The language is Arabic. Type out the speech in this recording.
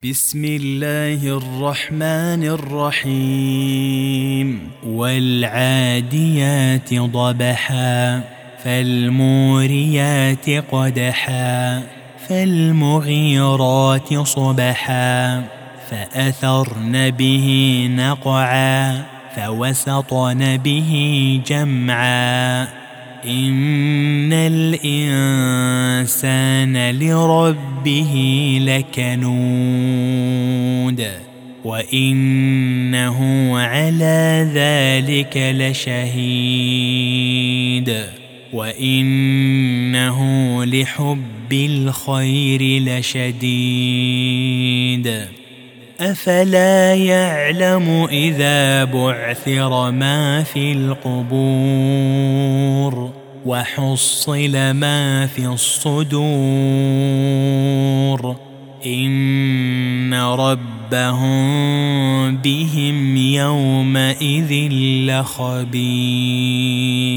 بسم الله الرحمن الرحيم والعاديات ضبحا فالموريات قدحا فالمغيرات صبحا فأثرن به نقعا فوسطن به جمعا إن الإنسان لربه لكنود وإنه على ذلك لشهيد وإنه لحب الخير لشديد أفلا يعلم إذا بعثر ما في القبور وحصل ما في الصدور إن ربهم بهم يومئذ لخبير.